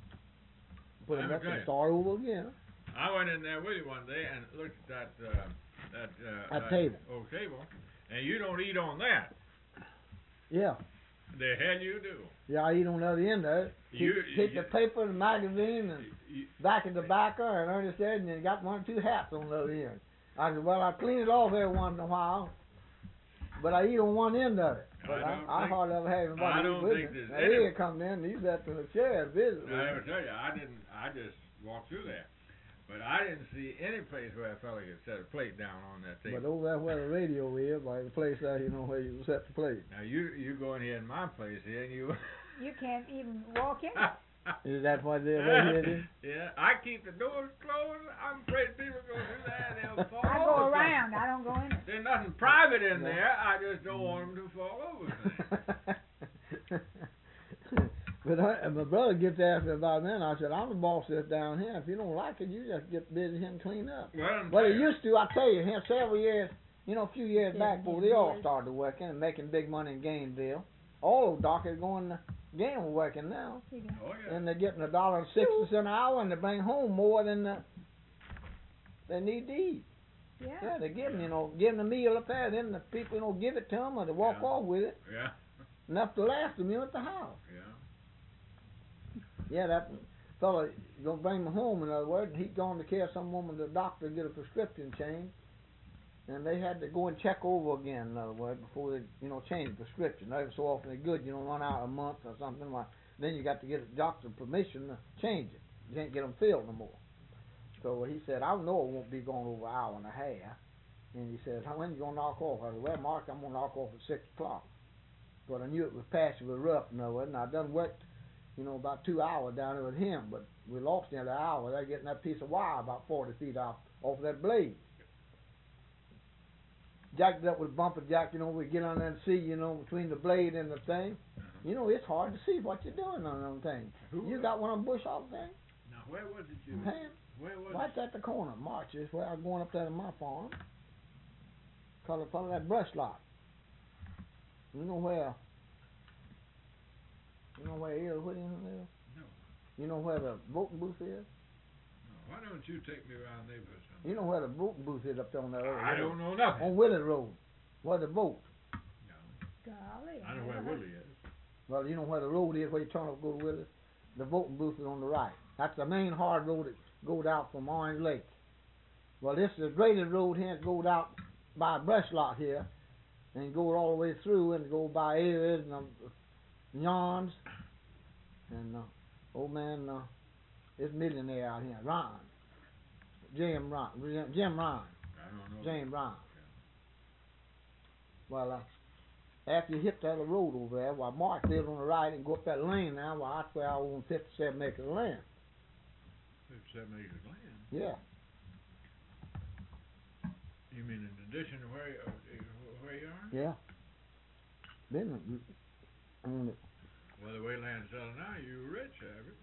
put Let them me up tell and you. start over again. I went in there with you one day and looked at that uh, that uh, That table. old table, and you don't eat on that. Yeah. The hell you do. Yeah, I eat on the other end of it. Keep, You, keep you, the paper and magazine and you, back of the tobacco, and Ernest said, and then got one or two hats on the other end. I said, well, I clean it off every once in a while, but I eat on one end of it. But I I, don't I, think- hardly ever have anybody I eat don't with think me. there's Now, any- he come in, and he's at the chair and visit with I me. never tell you, I didn't. I just walked through there, but I didn't see any place where a fella could set a plate down on that table. But over there where the radio is, by the place there, you know, where you set the plate. Now you you go in here in my place here, and you. You can't even walk in. Is that what the way it is? Yeah, I keep the doors closed. I'm afraid people go through there and they'll fall I over. go something. around. I don't go in it. There's nothing private in No. there. I just don't want them to fall over things. But I, and my brother gets after me about it, and I said, I'm the boss of this down here. If you don't like it, you just get busy here and clean up. Well, I'm Well, it telling used to, I tell you, here several years, you know, a few years Yeah, back before yeah, they all boys. started working and making big money in Gainesville. All those doctors going to game working now, You can- Oh yeah. and they're getting a dollar and sixty cents an hour, and they bring home more than the, they need to eat. Yeah. Yeah, they're giving, you know, giving a meal up there, then the people, you know, give it to them, or they walk Yeah. off with it, Yeah. enough to last them, you know, at the house. Yeah. Yeah, that fella gonna bring me home, in other words, and he gone to care some woman, the doctor, to get a prescription changed. And they had to go and check over again, in other words, before they, you know, change the prescription. Every so often they're good, you don't run out a month or something. Like, then you got to get a doctor's permission to change it. You can't get them filled no more. So he said, I know it won't be going over an hour and a half. And he says, when you gonna knock off? I said, well, Mark, I'm gonna knock off at six o'clock. But I knew it was passively rough, in other words, and I done worked, you know, about two hours down there with him, but we lost nearly an hour. They're getting that piece of wire about forty feet off off that blade. Jacked it up with a bumper jack, you know, we get on there and see, you know, between the blade and the thing. You know, it's hard to see what you're doing on them things. Who You was- got one of them bush off things? Now where was it you? Man, Where was right it? at the corner, March is where I was going up there to my farm. Call it, call it that brush lot. You know where? You know where Il Whittington is? No. You know where the voting booth is? No. Why don't you take me around there for something? You know where the voting booth is up there on that other I road? don't know nothing. On Willie Road. Where the vote. No. Golly. I know where never heard- Willie is. Well, you know where the road is, where you turn up, go to Willis? The voting booth is on the right. That's the main hard road that goes out from Orange Lake. Well, this is the graded road here. It goes out by a brush lot here, and goes all the way through, and go by areas and um, yawns, and uh, old man, uh, this millionaire out here, Ron, Jim Ron, Jim Ron, I don't know. James Ron. Well, uh, after you hit the other road over there, while Mark lives on the right and go up that lane now, well, that's where I own fifty-seven acres of land. Fifty-seven acres of land. Yeah. You mean in addition to where you, uh, where you are? Yeah. Been uh, own it. Well, the way land's selling now, you rich, have you?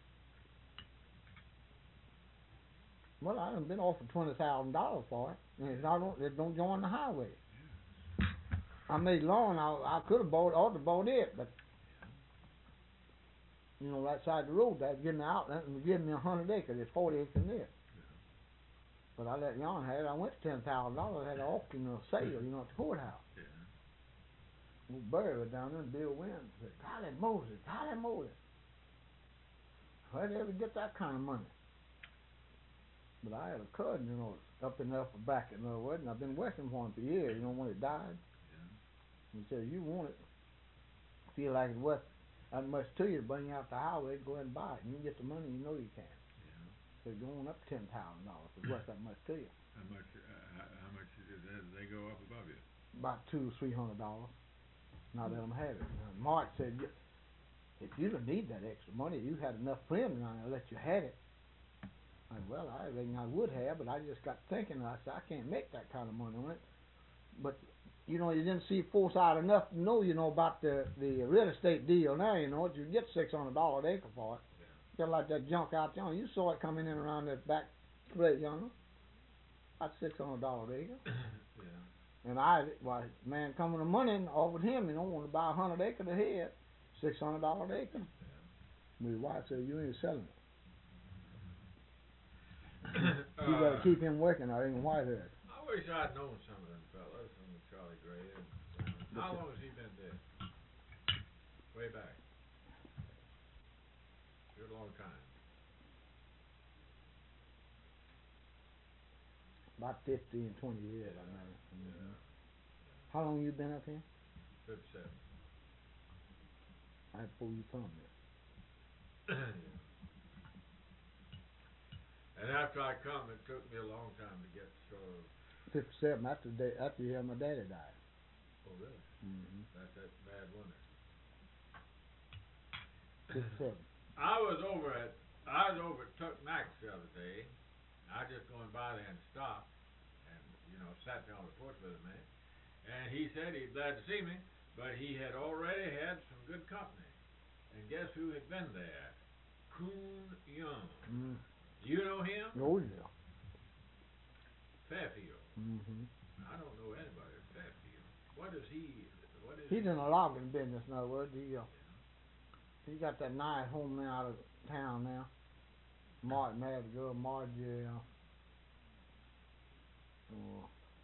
Well, I done been offered twenty thousand dollars for it, and it's not on, it don't join the highway. I made loan. I I could have bought, ought to bought it, but you know, right side the road, that give me out, that would give me a hundred acres. It's forty acres there. But I let Jan have it. I went to ten thousand dollars. Had an auction or a sale, you know, at the courthouse. Yeah. Old Barry was down there, and Bill Wynn said, "Golly Moses, golly Moses, where'd they ever get that kind of money?" But I had a cousin, you know, up in the upper back, in other words, and I've been working for him for years. You know, when he died, He said, you want it, feel like it's worth that much to you to bring you out the highway, go ahead and buy it. And you get the money, you know you can. Yeah. So going up ten thousand dollars is worth that much to you. How much? Uh, how, how much did they go up above you? About two, three hundred dollars. Now let them have it. Now, Mark said, if you don't need that extra money, you had enough friends around there to let you have it. I said, well, I reckon I would have, but I just got thinking, and I said, I can't make that kind of money on it. But, you know, you didn't see foresight enough to know, you know, about the, the real estate deal now, you know, you get six hundred dollars an acre for it. Yeah. Just like that junk out there. You saw it coming in around that back plate, you know. That's six hundred dollars an acre. Yeah. And I, well, man coming to money and offered him, you know, want to buy a hundred acres ahead, six hundred dollars an acre. Yeah. My wife said, you ain't selling it. uh, You better keep him working out in Whitehead. I wish I'd known some of them fellas from the Charlie Gray. And, uh, how long has he been dead? Way back. Good long time. About fifteen, twenty years, I know. Yeah. Mm-hmm. How long you been up here? Fifty-seven. Right before you come here. Yeah. And after I come, it took me a long time to get sort of. Fifty-seven. After the day, after you had my daddy died. Oh really? Mm-hmm. That's that bad winter. Fifty-seven. I was over at I was over at Tuck Max the other day. I just going by there and stopped, and you know sat there on the porch with a man. And he said he'd glad to see me, but he had already had some good company. And guess who had been there? Coon Young. Mm. You know him? Oh yeah. Fairfield. Mm-hmm. I don't know anybody at Fairfield. What is he? What is He's he? in the logging business, in other words. He, uh, he got that nice home now out of town now. Martin married a girl, Margie. Uh, uh,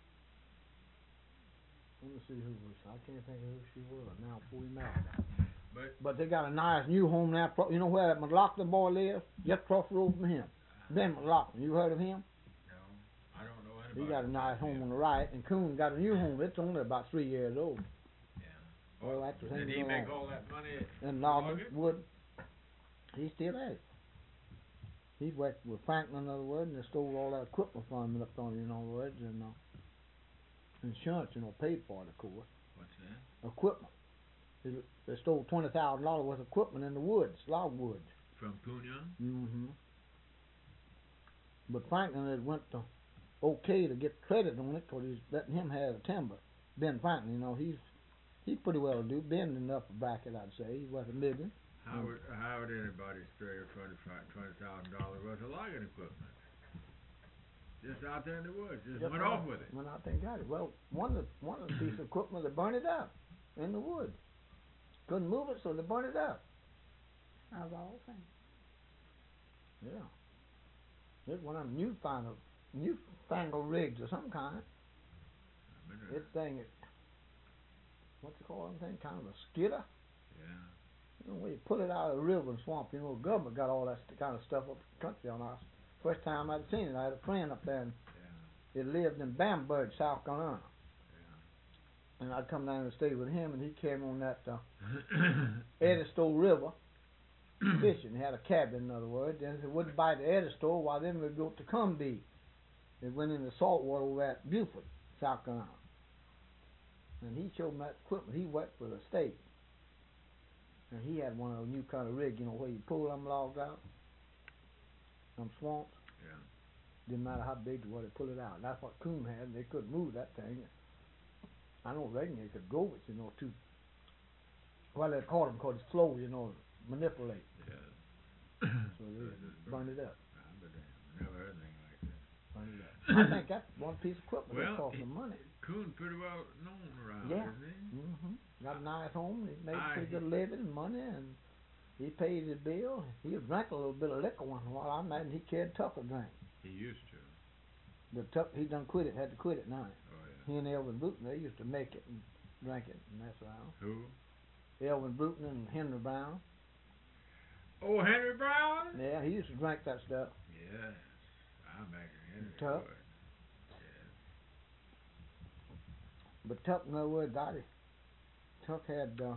let me see who was. I can't think of who she was now before we married. But But they got a nice new home now. Pro- You know where that McLaughlin boy lives? Just across the road from him. Ben McLaughlin. You heard of him? no, I don't know He anybody. got a at nice home Fairfield. on the right, and Coon got a new home. It's only about three years old. Yeah. All that was Did him he make along. all that money? And logging, logging? wood. He still at it. He worked with Franklin, in other words, and they stole all that equipment from him up on you, in other words, and uh, insurance, you know, paid for it, of course. What's that? Equipment. They, they stole twenty thousand dollars worth of equipment in the woods, log woods. From Coon Young? Mm-hmm. But Franklin had went to okay to get credit on it because he's letting him have the timber. Ben Franklin, you know, he's he's pretty well to do. Ben enough to back it, I'd say. He's worth a million. How would how would anybody stray twenty five twenty thousand dollars worth of logging equipment? Just out there in the woods, just, Just went went off with it. Went out there and got it. Well, one of the, one of the pieces of equipment, they burned it up in the woods. Couldn't move it, so they burned it up. Of all things. Yeah. It's one of them newfangled, newfangled rigs of some kind. This thing is, what's it called? Thing kind of a skidder. Yeah. You know, when you pull it out of the river and swamp, you know, the government got all that st- kind of stuff up the country on us. First time I'd seen it, I had a friend up there, and Yeah. he lived in Bamberg, South Carolina. Yeah. And I'd come down and stay with him, and he came on that uh, Edisto River fishing. He had a cabin, in other words. And he wouldn't bite the Edisto, while then we'd go to Cumbie. They went in the saltwater over at Beaufort, South Carolina. And he showed me that equipment. He worked for the state. And he had one of those new kind of rig, you know, where you pull them logs out, them swamps. Yeah. Didn't matter how big it was, they pull it out. That's what Coon had. They couldn't move that thing. I don't reckon they could go with, you know, too. Well, they call them because it's slow, you know, manipulate. Yeah. So they So just burn it up. I'm the damn. Never heard anything like that. Burn it up. I think that's one piece of equipment that Well, cost it- some money. Coon pretty well known around, Yeah. isn't he? Mm-hmm. Got a nice home. He made I- pretty good living and money, and he paid his bill. He drank a little bit of liquor once in a while. I imagine he carried Tucker drink. He used to. But Tuck, he done quit it. Had to quit it now. Oh yeah. He and Elvin Bruton, they used to make it and drink it and mess around. Who? Elvin Bruton and Henry Brown. Oh, Henry Brown? Yeah, he used to drink that stuff. Yes. I imagine Henry Tuck. would. Yes. But Tuck, in other words, got it. Tuck had uh,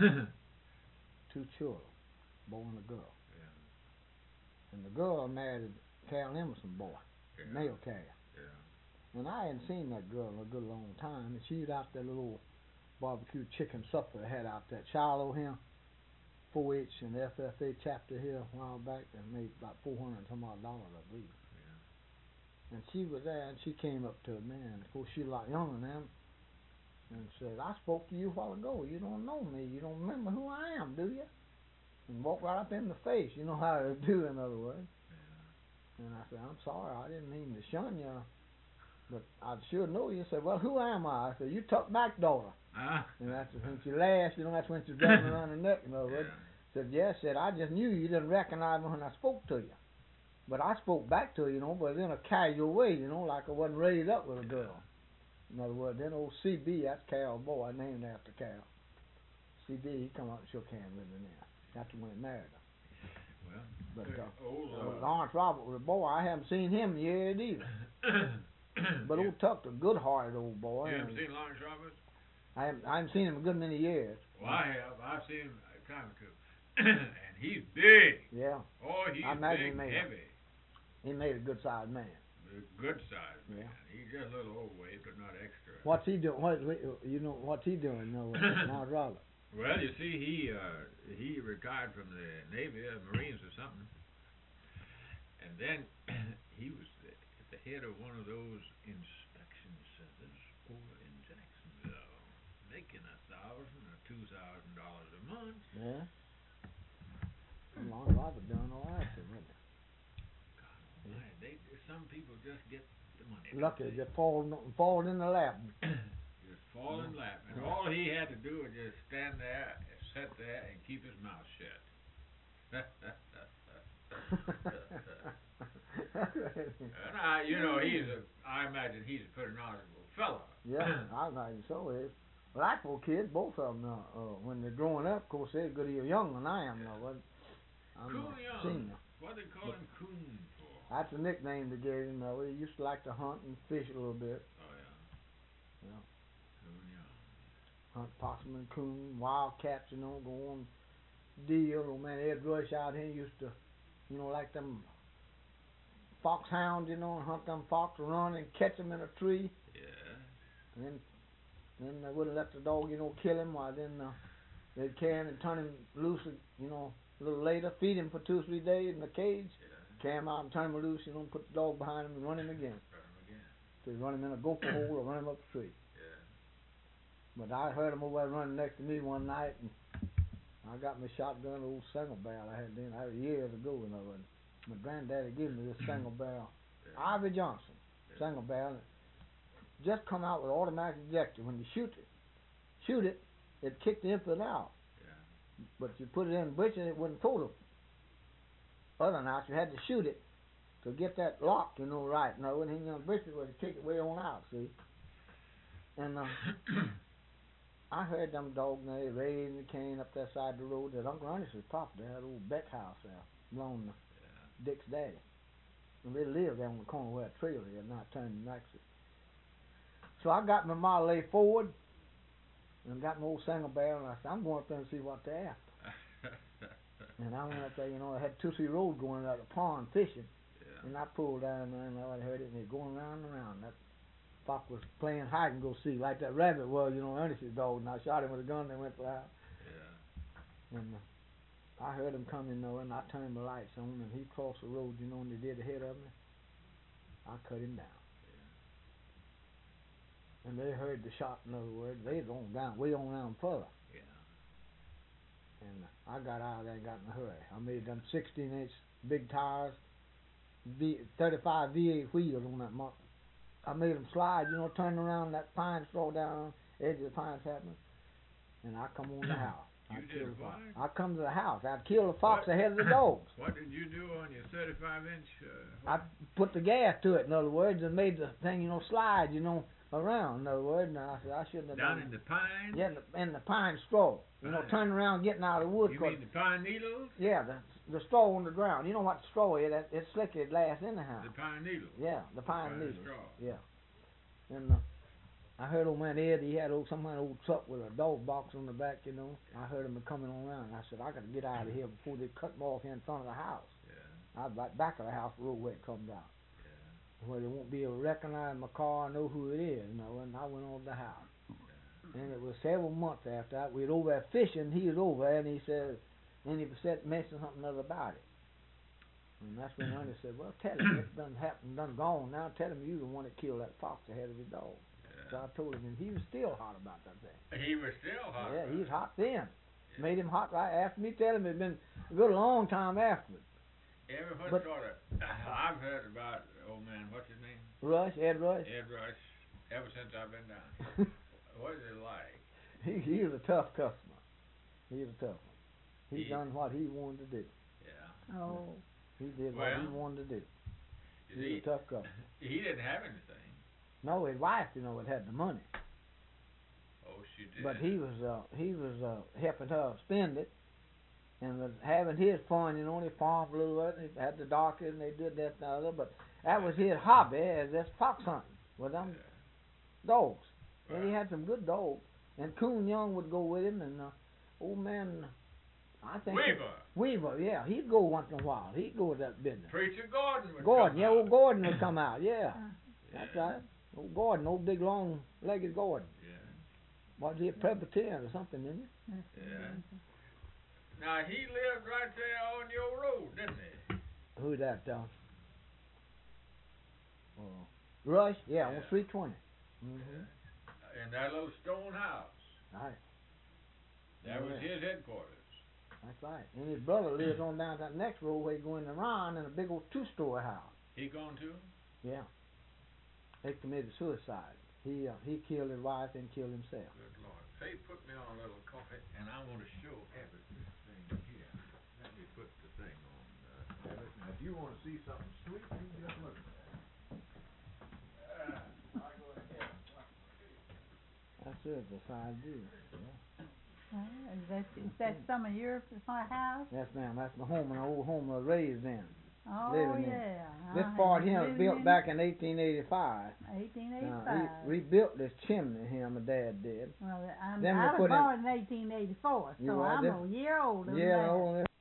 two children, boy and a girl. Yeah. And the girl married Cal Emerson boy, Yeah. male Cal. Yeah. And I hadn't seen that girl in a good long time. And she was out there little barbecue chicken supper they had out there at Shiloh here, four H and F F A chapter here a while back. That made about four hundred and some odd dollars, I believe. Yeah. And she was there, and she came up to me, and of course she's a lot younger than them, and said, "I spoke to you a while ago. You don't know me. You don't remember who I am, do you?" And walked right up in the face. You know how to do, in other words. Yeah. And I said, "I'm sorry. I didn't mean to shun you, but I sure know you." Said, "Well, who am I?" I said, "You Tuck Mac daughter." Ah. And that's when she laughed. You know, that's when she's grabbing around the neck, in other words. Yeah. Said, "Yes." Said, "I just knew you didn't recognize me when I spoke to you. But I spoke back to you, you know, but in a casual way, you know, like I wasn't raised up with a girl." In other words, then old C B, that's Cal boy, named after Cal. C B, he come up and shook hands with me now. That's when he married her. Well, But uh, old, uh, uh, Lawrence Robert was a boy. I haven't seen him yet either. But you, old Tuck's a good-hearted old boy. you haven't and seen Lawrence Roberts? I haven't, I haven't seen him a good many years. Well, I have. I've seen him a time or two. And he's big. Yeah, Oh, he's I imagine he big, made a- heavy. he made a good-sized man. A good size man. Yeah. He's just a little overweight, but not extra. What's he doing? What you know? What's he doing? No, Lawrence Robert. Well, you see, he uh, he retired from the Navy, uh, Marines or something, and then he was the, at the head of one of those inspection centers over in Jacksonville, making a thousand or two thousand dollars a month. Yeah. Lawrence Robert done all right, wasn't he? God almighty, they some people just get the money. Lucky, don't they? just fall fall in the lap. Just fall in lap, and all he had to do was just stand there, sit there, and keep his mouth shut. And I, you know, he's a. I imagine he's a pretty knowledgeable fellow. Yeah, I imagine so. Is Blackpool kids, both of them, uh, uh, when they're growing up, of course, they're good deal younger than I am. Yeah. Now, but I'm Coon a Young. senior. What they call him Coon for? That's a nickname they gave him. Though he used to like to hunt and fish a little bit. Oh yeah. Yeah. Coon Young. Hunt possum and coon, wildcats, you know, go on deal. Old man Ed Rush out here used to, you know, like them foxhounds, you know, and hunt them fox, run and catch them in a tree. Yeah. And then, then they wouldn't let the dog, you know, kill him. While then uh, they'd carry him and turn him loose, you know, a little later, feed him for two or three days in the cage, Yeah. carry him out and turn him loose, you know, put the dog behind him and run him again. Run him again. So you run him in a gopher hole or run him up a tree. Yeah. But I heard him over there running next to me one night, and I got my shotgun, old single barrel I had then. I had years ago, you know, and my granddaddy gave me this single barrel, Yeah. Ivy Johnson, Yeah. single barrel. Just come out with automatic ejector. When you shoot it, shoot it, it kicked the input out. Yeah. But you put it in the breech and it wouldn't pull the other knife. You had to shoot it to get that lock, you know, right. No, and then you breech it would kick it way on out, see. And uh, I heard them dogs, they raising the cane up that side of the road. That Uncle Ernest's property, that old Beck house there, belonged to Yeah. Dick's daddy. And they lived there on the corner where a trail is, not turning exit. So I got my Model A Ford and got my old single barrel, and I said, I'm going up there and see what they're after. And I went up there, you know, I had two, three roads going out the pond fishing, Yeah. and I pulled down there, and I heard it, and they're going round and round. That fox was playing hide and go seek, like that rabbit was, you know, Ernest's dog, and I shot him with a gun, and they went for out. Yeah. And uh, I heard him coming, though, and I turned my lights on, and he crossed the road, you know, and they did ahead of me. I cut him down. And they heard the shot, in other words. They was on down, way on down further. Yeah. And uh, I got out of there and got in a hurry. I made them sixteen inch big tires, V, thirty-five V eight wheels on that mountain. I made them slide, you know, turn around that pine straw down the edge of the pine sapling. And I come on the house. You I did killed the what? fox. I come to the house. I'd kill the fox What? ahead of the dogs. What did you do on your thirty-five inch? Uh, I put the gas to it, in other words, and made the thing, you know, slide, you know, around, in other words. And I said, I shouldn't have down done in it. the pine? Yeah, in the, in the pine straw. You know, Pine. turning around, getting out of the wood. You 'cause- mean the pine needles? yeah, the the straw on the ground. You know what the straw is? That it's slicker, it lasts anyhow. The pine needles. Yeah, the pine Pine needles. straw. Yeah, and uh, I heard old man Ed, he had old, some kind of old truck with a dog box on the back, you know. I heard him coming on around. I said, I got to get out of here before they cut me off here in front of the house. Yeah. I back back of the house, the road where it comes out. Yeah. Where they won't be able to recognize my car, know who it is, you know. And I went on to the house. Yeah. And it was several months after that. We was over there fishing. He was over there, and he said, and he said, mentioned something other about it. And that's when Ernie said, well, tell him it's done happened, done gone. Now tell him you the one that killed that fox that had his dog. Yeah. So I told him, and he was still hot about that thing. He was still hot. Yeah, about he was it. hot then. Yeah. Made him hot right after me. Tell him it'd been a good long time afterwards. Every what But- sort of I've heard about old man. What's his name? Rush, Ed Rush. Ed Rush. Ever since I've been down here. What is it like? he, he was a tough customer. He was a tough one. He, He- done what he wanted to do. Yeah. Oh. He did what he Well, wanted to do. You He was see, a tough customer. he didn't have anything. No, his wife, you know, had the money. Oh, she did. But he was uh he was uh helping her spend it, and was having his fun, you know. They farmed a little bit, and they had the doctor, and they did that and the other. But that was his hobby, as that's fox hunting with them dogs. And he had some good dogs. And Coon Young would go with him, and uh, old man, I think Weaver. Weaver, yeah, he'd go once in a while. He'd go with that business. Preacher Gordon would Gordon, come yeah, out. old Gordon would come out, yeah, Uh, that's Yeah. right. Old Gordon, old big long-legged Gordon. Yeah. Was he a Presbyterian or something, didn't he? that's Yeah. amazing. Now he lived right there on your road, didn't he? Who's that, uh? Uh, Rush? Yeah, on Yeah. three twenty. Mm-hmm. In that little stone house. Right, That was Yeah. his headquarters. that's right. And his brother lives on down that next road where you go in around in a big old two-story house. He gone too? Yeah. They committed suicide. He uh, he killed his wife and killed himself. Good Lord. Say, put me on a little coffee, and I want to show Everett this thing here. Let me put the thing on. Uh, Everett. Now, if you want to see something sweet, you can just look at that. Uh, I'll go ahead. That's it. That's how I do. Uh, is that is that some of your house? Yes, ma'am. That's my home, and the old home I was raised in. Oh living in. yeah. This Uh-huh. part here was Living built in back in eighteen eighty-five. eighteen Now, eighty-five. he rebuilt this chimney here, my dad did. Well, I'm, Then we I was put in- born in eighteen eighty-four, You so was I'm there? a year older than Yeah, that. old